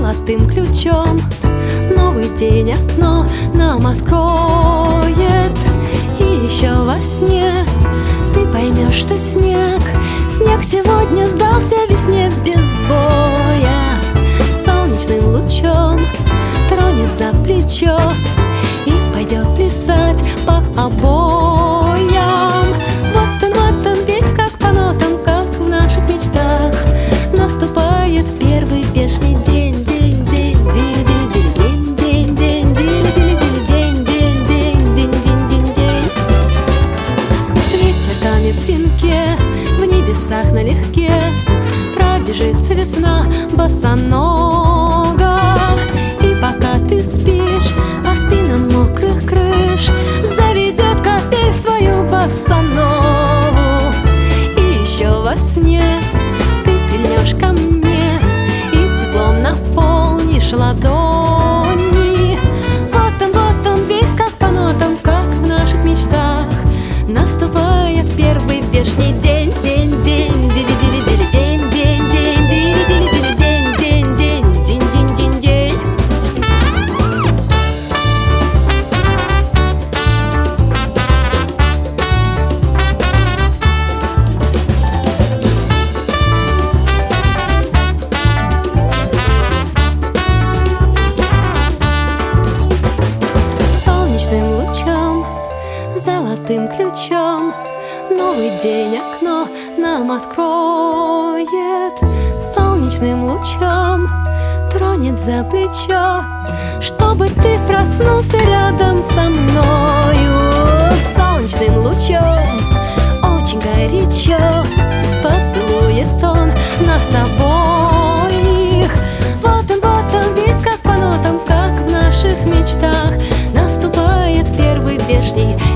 золотым ключом. Новый день окно нам откроет. И еще во сне ты поймешь, что снег сегодня сдался весне без боя. Солнечным лучом тронет за плечо и пойдет плясать по обоям. Вот он весь как по нотам, как в наших мечтах. Наступает первый бешеный день, день, день, день, день, день, день, день, день, день, день, день, день, день, день, день. С ветерками в венке, в небесах налегке пробежится весна босонога. И пока ты спишь, по спинам мокрых крыш заведет капель свою босоногу. И еще во сне ты прильнешь ко мне и теплом наполнишь ладони. Вот он весь как по нотам, как в наших мечтах. Наступает первый бешеный день, день, день, дили-дили-дили, день, день, день, дили-дили-дили, день, день, день, день, день, день, день. Солнечным лучом, золотым ключом новый день окно нам откроет. Солнечным лучом тронет за плечо, чтобы ты проснулся рядом со мною. Солнечным лучом очень горячо поцелует он нас обоих. Вот он весь как по нотам, как в наших мечтах. Наступает первый бешеный